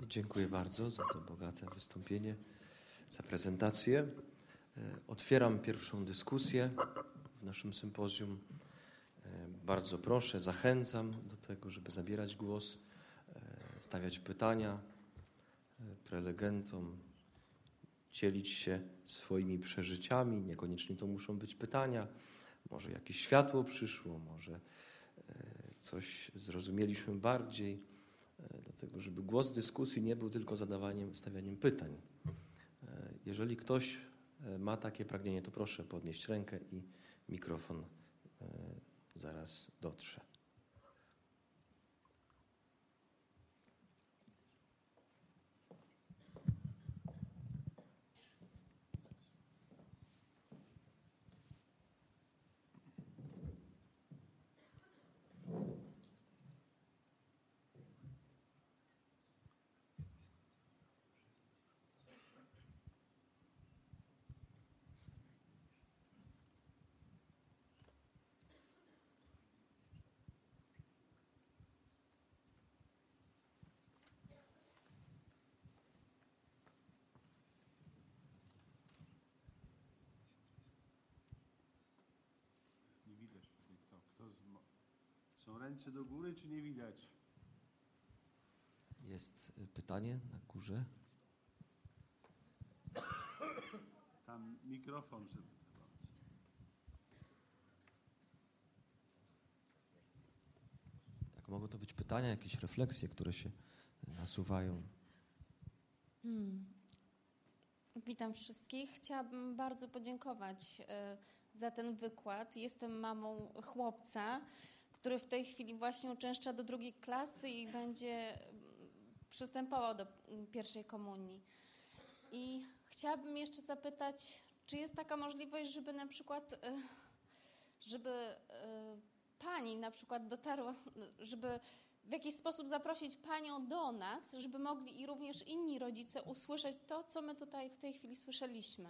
Dziękuję bardzo za to bogate wystąpienie, za prezentację. Otwieram pierwszą dyskusję w naszym sympozjum. Bardzo proszę, zachęcam do tego, żeby zabierać głos, stawiać pytania prelegentom, dzielić się swoimi przeżyciami. Niekoniecznie to muszą być pytania. Może jakieś światło przyszło, może coś zrozumieliśmy bardziej. Dlatego, żeby głos dyskusji nie był tylko stawianiem pytań. Jeżeli ktoś ma takie pragnienie, to proszę podnieść rękę i mikrofon zaraz dotrze. Są ręce do góry, czy nie widać? Jest pytanie na górze. Tam mikrofon, żeby... Tak, mogą to być pytania, jakieś refleksje, które się nasuwają. Witam wszystkich. Chciałabym bardzo podziękować za ten wykład. Jestem mamą chłopca, który w tej chwili właśnie uczęszcza do 2. klasy i będzie przystępował do pierwszej komunii. I chciałabym jeszcze zapytać, czy jest taka możliwość, żeby na przykład, pani na przykład dotarła, żeby w jakiś sposób zaprosić panią do nas, żeby mogli i również inni rodzice usłyszeć to, co my tutaj w tej chwili słyszeliśmy.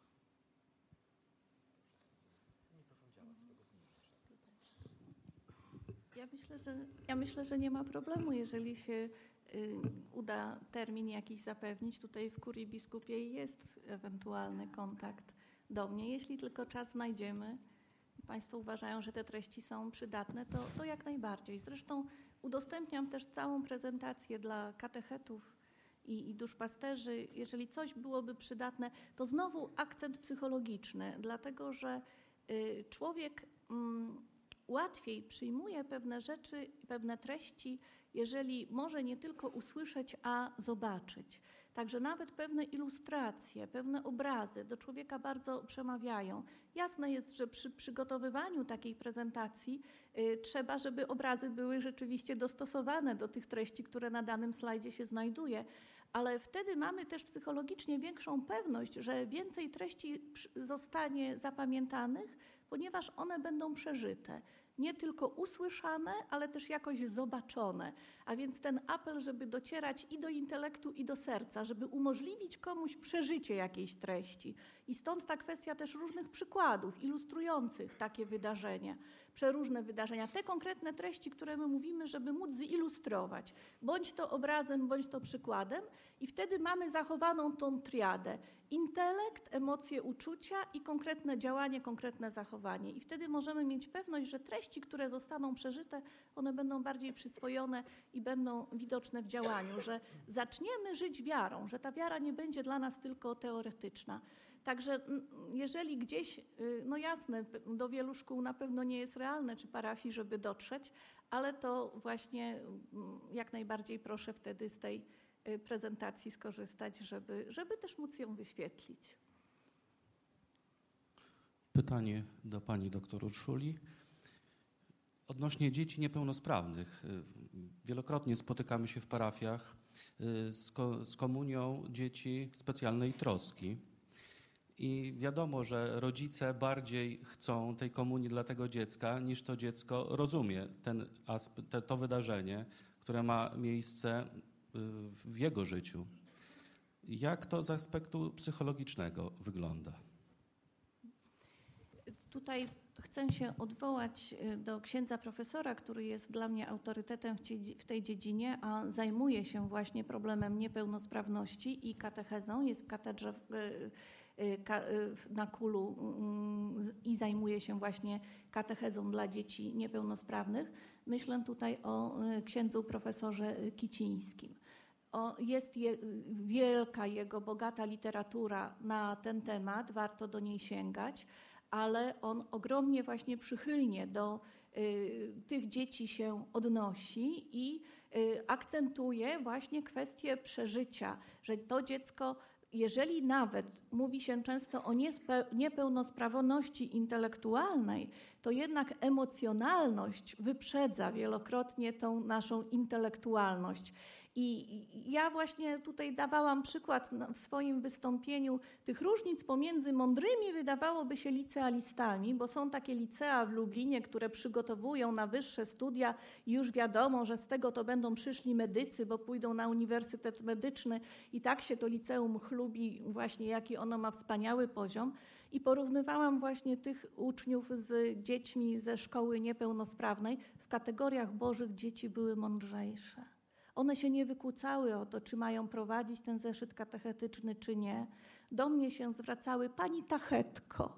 Ja myślę, że nie ma problemu, jeżeli się uda termin jakiś zapewnić. Tutaj w kurii biskupiej jest ewentualny kontakt do mnie. Jeśli tylko czas znajdziemy i państwo uważają, że te treści są przydatne, to jak najbardziej. Zresztą udostępniam też całą prezentację dla katechetów i duszpasterzy. Jeżeli coś byłoby przydatne, to znowu akcent psychologiczny, dlatego że człowiek łatwiej przyjmuje pewne rzeczy, pewne treści, jeżeli może nie tylko usłyszeć, a zobaczyć. Także nawet pewne ilustracje, pewne obrazy do człowieka bardzo przemawiają. Jasne jest, że przy przygotowywaniu takiej prezentacji trzeba, żeby obrazy były rzeczywiście dostosowane do tych treści, które na danym slajdzie się znajduje, ale wtedy mamy też psychologicznie większą pewność, że więcej treści zostanie zapamiętanych, ponieważ one będą przeżyte. Nie tylko usłyszane, ale też jakoś zobaczone. A więc ten apel, żeby docierać i do intelektu, i do serca, żeby umożliwić komuś przeżycie jakiejś treści. I stąd ta kwestia też różnych przykładów ilustrujących takie wydarzenia, przeróżne wydarzenia. Te konkretne treści, które my mówimy, żeby móc zilustrować, bądź to obrazem, bądź to przykładem. I wtedy mamy zachowaną tą triadę. Intelekt, emocje, uczucia i konkretne działanie, konkretne zachowanie. I wtedy możemy mieć pewność, że treści, które zostaną przeżyte, one będą bardziej przyswojone i będą widoczne w działaniu, że zaczniemy żyć wiarą, że ta wiara nie będzie dla nas tylko teoretyczna. Także jeżeli gdzieś, no jasne, do wielu szkół na pewno nie jest realne, czy parafii, żeby dotrzeć, ale to właśnie jak najbardziej proszę wtedy z tej prezentacji skorzystać, żeby też móc ją wyświetlić. Pytanie do pani doktor Urszuli. Odnośnie dzieci niepełnosprawnych. Wielokrotnie spotykamy się w parafiach z komunią dzieci specjalnej troski. I wiadomo, że rodzice bardziej chcą tej komunii dla tego dziecka, niż to dziecko rozumie to wydarzenie, które ma miejsce w jego życiu. Jak to z aspektu psychologicznego wygląda? Tutaj chcę się odwołać do księdza profesora, który jest dla mnie autorytetem w tej dziedzinie, a zajmuje się właśnie problemem niepełnosprawności i katechezą. Jest w katedrze na Kulu i zajmuje się właśnie katechezą dla dzieci niepełnosprawnych. Myślę tutaj o księdzu profesorze Kicińskim. Jest wielka jego bogata literatura na ten temat, warto do niej sięgać, ale on ogromnie właśnie przychylnie do tych dzieci się odnosi i akcentuje właśnie kwestię przeżycia, że to dziecko, jeżeli nawet mówi się często o niepełnosprawności intelektualnej, to jednak emocjonalność wyprzedza wielokrotnie tą naszą intelektualność. I ja właśnie tutaj dawałam przykład w swoim wystąpieniu tych różnic pomiędzy mądrymi, wydawałoby się, licealistami, bo są takie licea w Lublinie, które przygotowują na wyższe studia i już wiadomo, że z tego to będą przyszli medycy, bo pójdą na Uniwersytet Medyczny i tak się to liceum chlubi właśnie, jaki ono ma wspaniały poziom. I porównywałam właśnie tych uczniów z dziećmi ze szkoły niepełnosprawnej. W kategoriach bożych dzieci były mądrzejsze. One się nie wykłócały o to, czy mają prowadzić ten zeszyt katechetyczny, czy nie. Do mnie się zwracały: pani tachetko.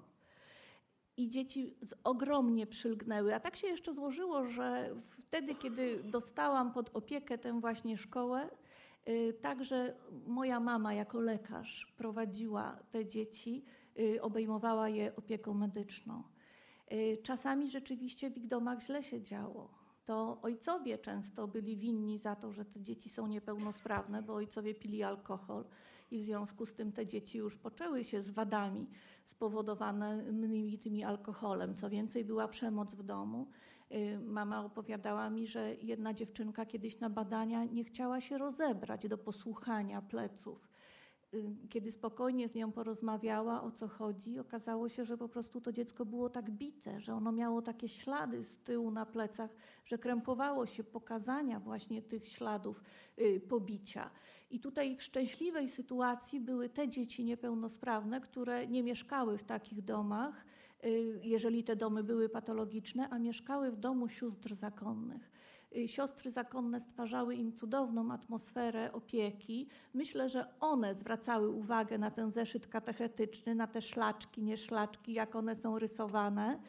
I dzieci ogromnie przylgnęły. A tak się jeszcze złożyło, że wtedy, kiedy dostałam pod opiekę tę właśnie szkołę, także moja mama jako lekarz prowadziła te dzieci, obejmowała je opieką medyczną. Czasami rzeczywiście w ich domach źle się działo. To ojcowie często byli winni za to, że te dzieci są niepełnosprawne, bo ojcowie pili alkohol i w związku z tym te dzieci już poczęły się z wadami spowodowanymi tymi alkoholem. Co więcej, była przemoc w domu. Mama opowiadała mi, że jedna dziewczynka kiedyś na badania nie chciała się rozebrać do posłuchania pleców. Kiedy spokojnie z nią porozmawiała, o co chodzi, okazało się, że po prostu to dziecko było tak bite, że ono miało takie ślady z tyłu na plecach, że krępowało się pokazania właśnie tych śladów pobicia. I tutaj w szczęśliwej sytuacji były te dzieci niepełnosprawne, które nie mieszkały w takich domach, jeżeli te domy były patologiczne, a mieszkały w domu sióstr zakonnych. Siostry zakonne stwarzały im cudowną atmosferę opieki. Myślę, że one zwracały uwagę na ten zeszyt katechetyczny, na te szlaczki, nie szlaczki, jak one są rysowane.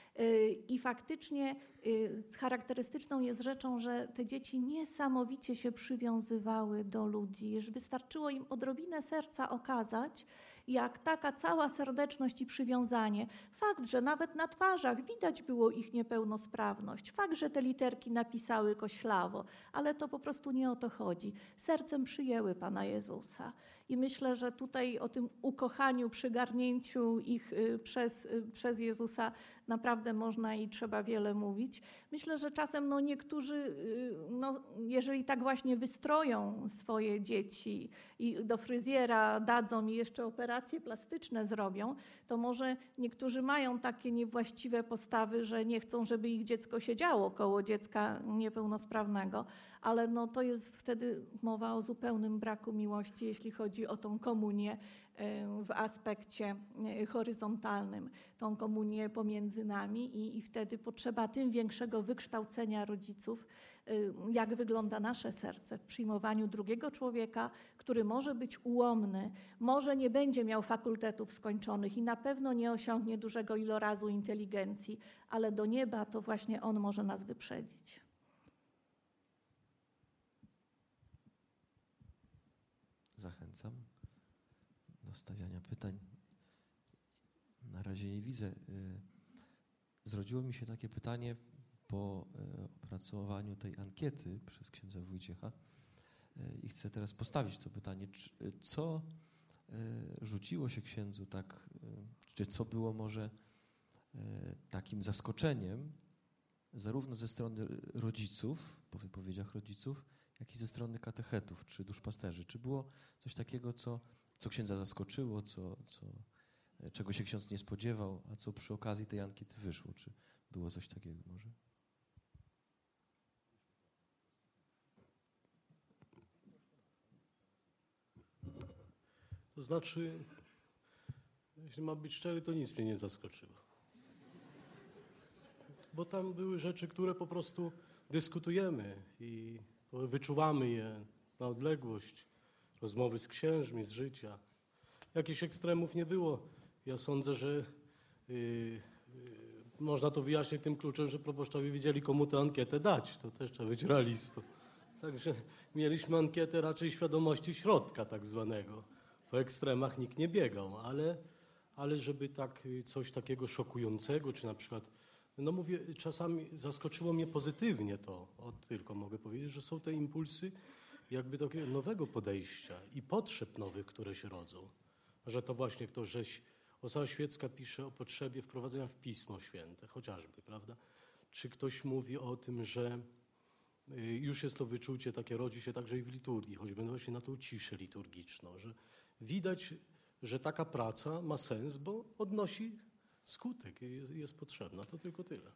I faktycznie charakterystyczną jest rzeczą, że te dzieci niesamowicie się przywiązywały do ludzi. Wystarczyło im odrobinę serca okazać, jak taka cała serdeczność i przywiązanie. Fakt, że nawet na twarzach widać było ich niepełnosprawność. Fakt, że te literki napisały koślawo, ale to po prostu nie o to chodzi. Sercem przyjęły Pana Jezusa. I myślę, że tutaj o tym ukochaniu, przygarnięciu ich przez Jezusa naprawdę można i trzeba wiele mówić. Myślę, że czasem niektórzy, jeżeli tak właśnie wystroją swoje dzieci i do fryzjera dadzą i jeszcze operacje plastyczne zrobią, to może niektórzy mają takie niewłaściwe postawy, że nie chcą, żeby ich dziecko siedziało koło dziecka niepełnosprawnego, ale to jest wtedy mowa o zupełnym braku miłości, jeśli chodzi o tą komunię w aspekcie horyzontalnym, tą komunię pomiędzy nami i wtedy potrzeba tym większego wykształcenia rodziców, jak wygląda nasze serce w przyjmowaniu drugiego człowieka, który może być ułomny, może nie będzie miał fakultetów skończonych i na pewno nie osiągnie dużego ilorazu inteligencji, ale do nieba to właśnie on może nas wyprzedzić. Zachęcam do stawiania pytań. Na razie nie widzę. Zrodziło mi się takie pytanie po opracowaniu tej ankiety przez księdza Wojciecha i chcę teraz postawić to pytanie. Co rzuciło się księdzu tak, czy co było może takim zaskoczeniem zarówno ze strony rodziców, po wypowiedziach rodziców, jak i ze strony katechetów czy duszpasterzy? Czy było coś takiego, co księdza zaskoczyło, czego się ksiądz nie spodziewał, a co przy okazji tej ankiety wyszło? Czy było coś takiego może? To znaczy, jeśli mam być szczery, to nic mnie nie zaskoczyło. bo tam były rzeczy, które po prostu dyskutujemy i wyczuwamy je na odległość. Rozmowy z księżmi, z życia. Jakichś ekstremów nie było. Ja sądzę, że można to wyjaśnić tym kluczem, że proboszczowie wiedzieli, komu tę ankietę dać. To też trzeba być realistą. Także mieliśmy ankietę raczej świadomości środka tak zwanego. Po ekstremach nikt nie biegał, ale żeby tak coś takiego szokującego, czy na przykład, no mówię, czasami zaskoczyło mnie pozytywnie to, tylko mogę powiedzieć, że są te impulsy jakby takiego nowego podejścia i potrzeb nowych, które się rodzą. Że to właśnie Osoba Świecka pisze o potrzebie wprowadzenia w Pismo Święte, chociażby, prawda? Czy ktoś mówi o tym, że już jest to wyczucie takie, rodzi się także i w liturgii, choćby właśnie na tą ciszę liturgiczną, że widać, że taka praca ma sens, bo odnosi skutek, jest potrzebna. To tylko tyle.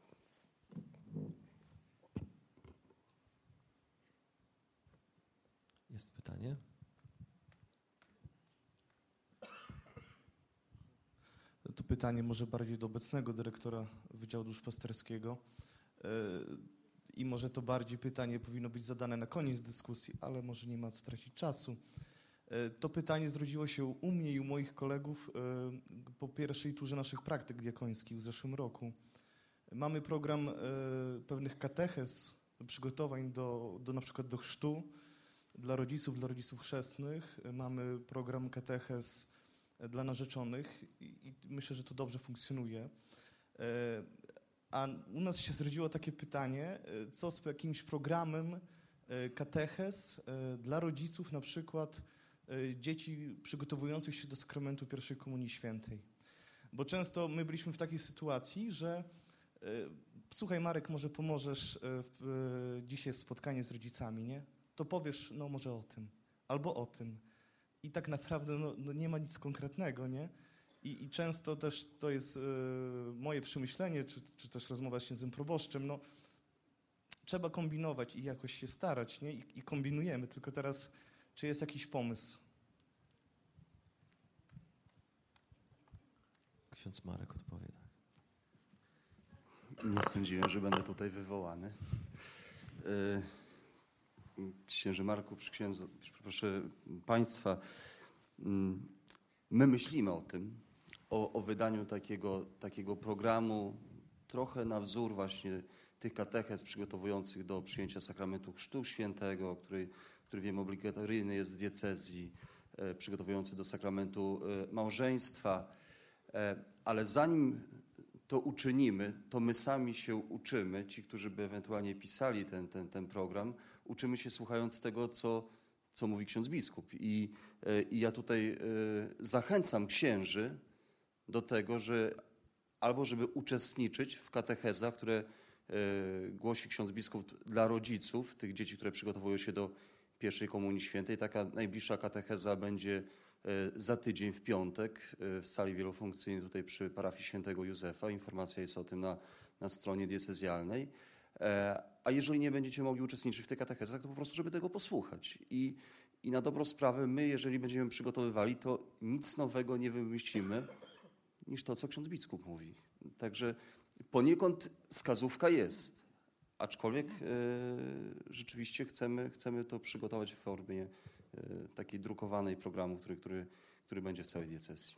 Jest pytanie? To pytanie może bardziej do obecnego dyrektora Wydziału Duszpasterskiego i może to bardziej pytanie powinno być zadane na koniec dyskusji, ale może nie ma co tracić czasu. To pytanie zrodziło się u mnie i u moich kolegów po pierwszej turze naszych praktyk diakońskich w zeszłym roku. Mamy program pewnych katechez, przygotowań do na przykład do chrztu dla rodziców chrzestnych. Mamy program katechez dla narzeczonych i myślę, że to dobrze funkcjonuje. A u nas się zrodziło takie pytanie, co z jakimś programem katechez dla rodziców, na przykład dzieci przygotowujących się do sakramentu pierwszej komunii świętej. Bo często my byliśmy w takiej sytuacji, że słuchaj Marek, może pomożesz dzisiaj spotkanie z rodzicami, nie? To powiesz, no może o tym, albo o tym. I tak naprawdę no nie ma nic konkretnego, nie? I często też to jest moje przemyślenie, czy też rozmowa z księdzem proboszczem, no trzeba kombinować i jakoś się starać, nie? I kombinujemy, tylko teraz czy jest jakiś pomysł? Ksiądz Marek odpowie, tak. Nie sądziłem, że będę tutaj wywołany. Księże Marku, proszę Państwa, my myślimy o tym, o wydaniu takiego programu trochę na wzór właśnie tych katechez przygotowujących do przyjęcia sakramentu Chrztu Świętego, który wiem obligatoryjny jest w diecezji, przygotowujący do sakramentu małżeństwa, ale zanim to uczynimy, to my sami się uczymy, ci, którzy by ewentualnie pisali ten program, uczymy się słuchając tego, co mówi ksiądz biskup. I ja tutaj zachęcam księży do tego, żeby uczestniczyć w katechezach, które głosi ksiądz biskup dla rodziców, tych dzieci, które przygotowują się do pierwszej komunii świętej. Taka najbliższa katecheza będzie za tydzień w piątek w sali wielofunkcyjnej tutaj przy parafii świętego Józefa. Informacja jest o tym na stronie diecezjalnej. A jeżeli nie będziecie mogli uczestniczyć w tych katechezach, to po prostu, żeby tego posłuchać. I na dobrą sprawę my, jeżeli będziemy przygotowywali, to nic nowego nie wymyślimy niż to, co ksiądz biskup mówi. Także poniekąd wskazówka jest, aczkolwiek rzeczywiście chcemy to przygotować w formie takiej drukowanej programu, który będzie w całej diecezji.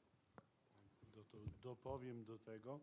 Dopowiem do tego.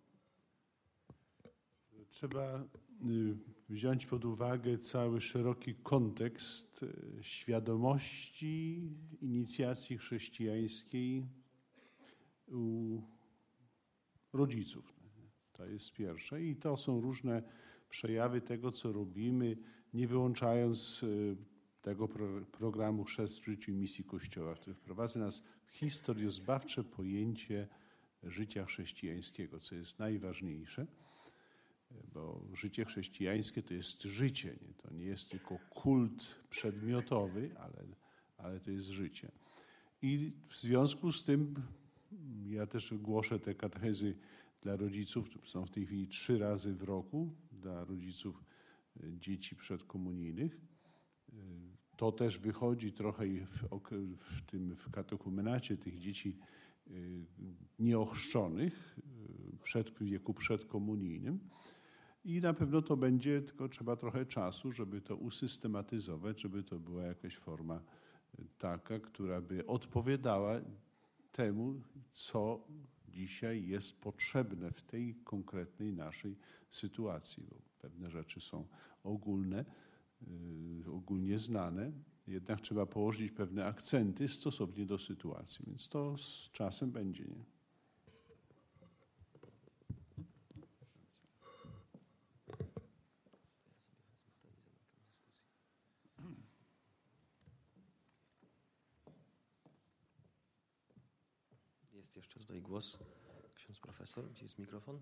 Trzeba wziąć pod uwagę cały szeroki kontekst świadomości inicjacji chrześcijańskiej u rodziców. To jest pierwsze. I to są różne przejawy tego, co robimy, nie wyłączając tego programu Chrzest w życiu i misji Kościoła, który wprowadza nas w historiozbawcze pojęcie życia chrześcijańskiego, co jest najważniejsze, bo życie chrześcijańskie to jest życie, nie? To nie jest tylko kult przedmiotowy, ale to jest życie. I w związku z tym ja też głoszę te katechezy dla rodziców, są w tej chwili 3 razy w roku dla rodziców dzieci przedkomunijnych. To też wychodzi trochę w katechumenacie tych dzieci nieochrzczonych w wieku przedkomunijnym. I na pewno to będzie, tylko trzeba trochę czasu, żeby to usystematyzować, żeby to była jakaś forma taka, która by odpowiadała temu, co dzisiaj jest potrzebne w tej konkretnej naszej sytuacji. Bo pewne rzeczy są ogólne, ogólnie znane, jednak trzeba położyć pewne akcenty stosownie do sytuacji, więc to z czasem będzie, nie? Jest jeszcze tutaj głos. Ksiądz profesor, gdzie jest mikrofon?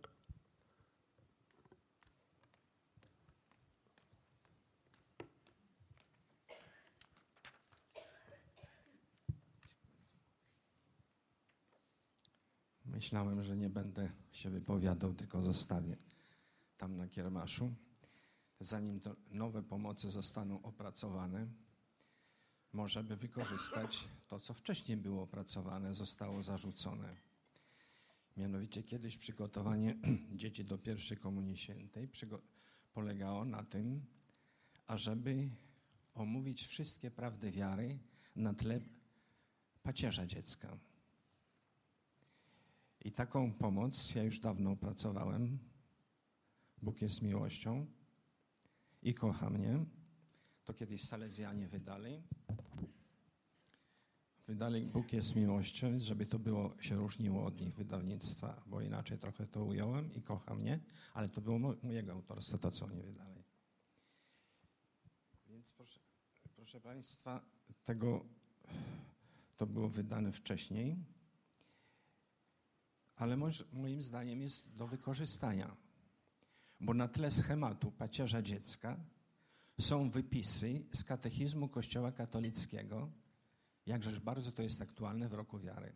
Myślałem, że nie będę się wypowiadał, tylko zostawię tam na kiermaszu. Zanim to nowe pomocy zostaną opracowane, może by wykorzystać to, co wcześniej było opracowane, zostało zarzucone. Mianowicie kiedyś przygotowanie dzieci do pierwszej Komunii Świętej polegało na tym, ażeby omówić wszystkie prawdy wiary na tle pacierza dziecka. I taką pomoc ja już dawno opracowałem. Bóg jest miłością i kocha mnie. To kiedyś Salezjanie wydali. Bóg jest miłością, żeby to było, się różniło od nich wydawnictwa, bo inaczej trochę to ująłem i kocha mnie, ale to było mojego autorstwa, to co oni wydali. Więc proszę Państwa, to było wydane wcześniej, ale moim zdaniem jest do wykorzystania, bo na tle schematu pacierza dziecka są wypisy z katechizmu Kościoła katolickiego, jakżeż bardzo to jest aktualne w roku wiary.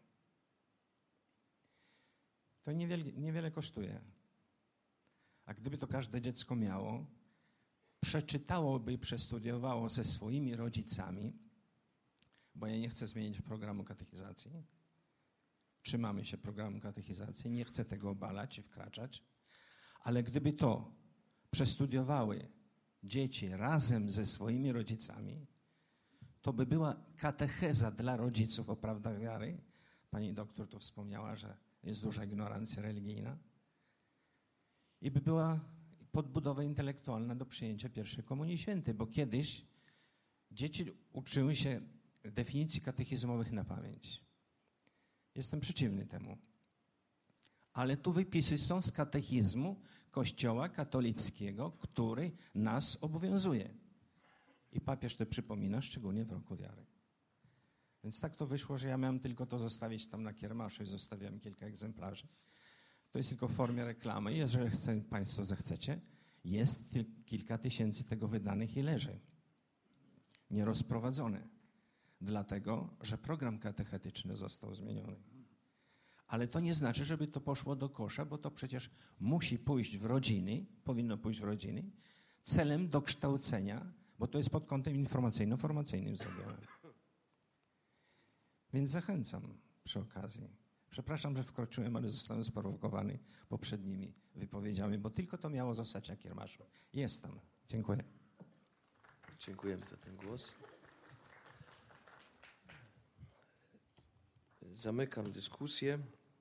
To niewiele kosztuje. A gdyby to każde dziecko miało, przeczytałoby i przestudiowało ze swoimi rodzicami, bo ja nie chcę zmienić programu katechizacji, trzymamy się programu katechizacji, nie chcę tego obalać i wkraczać, ale gdyby to przestudiowały dzieci razem ze swoimi rodzicami, to by była katecheza dla rodziców o prawdach wiary. Pani doktor tu wspomniała, że jest duża ignorancja religijna. I by była podbudowa intelektualna do przyjęcia pierwszej Komunii Świętej, bo kiedyś dzieci uczyły się definicji katechizmowych na pamięć. Jestem przeciwny temu. Ale tu wypisy są z katechizmu Kościoła katolickiego, który nas obowiązuje. I papież to przypomina, szczególnie w roku wiary. Więc tak to wyszło, że ja miałem tylko to zostawić tam na kiermaszu i zostawiałem kilka egzemplarzy. To jest tylko w formie reklamy. Jeżeli Państwo zechcecie, jest kilka tysięcy tego wydanych i leży. Nierozprowadzone. Dlatego, że program katechetyczny został zmieniony. Ale to nie znaczy, żeby to poszło do kosza, bo to przecież musi pójść w rodziny, powinno pójść w rodziny, celem dokształcenia, bo to jest pod kątem informacyjno-formacyjnym zrobione. Więc zachęcam przy okazji. Przepraszam, że wkroczyłem, ale zostałem sprowokowany poprzednimi wypowiedziami, bo tylko to miało zostać na kiermaszu. Jest tam. Dziękuję. Dziękujemy za ten głos. Zamykam dyskusję.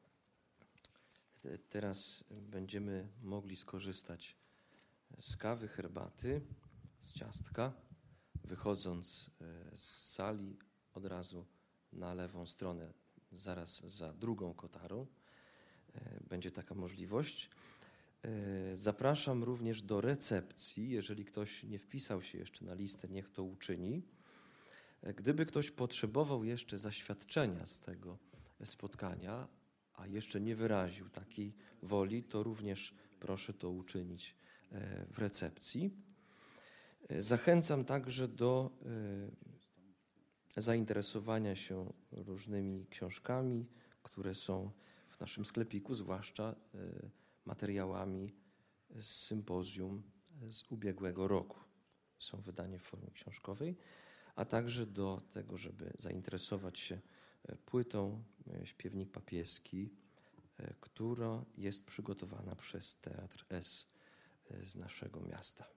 Teraz będziemy mogli skorzystać z kawy, herbaty, z ciastka. Wychodząc z sali od razu na lewą stronę, zaraz za drugą kotarą, będzie taka możliwość. Zapraszam również do recepcji. Jeżeli ktoś nie wpisał się jeszcze na listę, niech to uczyni. Gdyby ktoś potrzebował jeszcze zaświadczenia z tego spotkania, a jeszcze nie wyraził takiej woli, to również proszę to uczynić w recepcji. Zachęcam także do zainteresowania się różnymi książkami, które są w naszym sklepiku, zwłaszcza materiałami z sympozjum z ubiegłego roku. Są wydane w formie książkowej, a także do tego, żeby zainteresować się płytą Śpiewnik papieski, która jest przygotowana przez Teatr S z naszego miasta.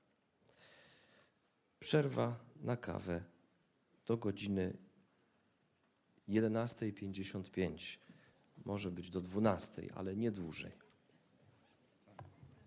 Przerwa na kawę do godziny 11:55. Może być do 12:00, ale nie dłużej.